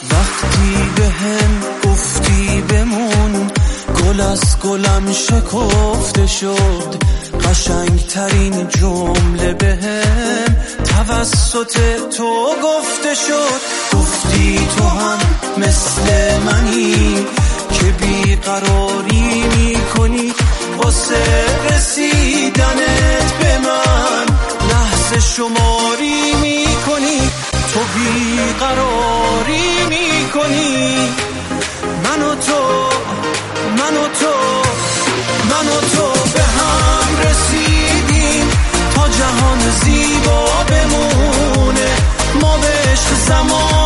وقتی بهم گفتی بمون، گل از گلم شکفته شد. قشنگترین جمله بهم توسط تو گفته شد. گفتی تو هم مثل منی که بیقراری میکنی واسه رسیدنت به من، لحظه شماری میکنی، تو بیقراری میکنی. من و تو به هم رسیدیم تا جهان زیبا بمونه، ما به عشق زمان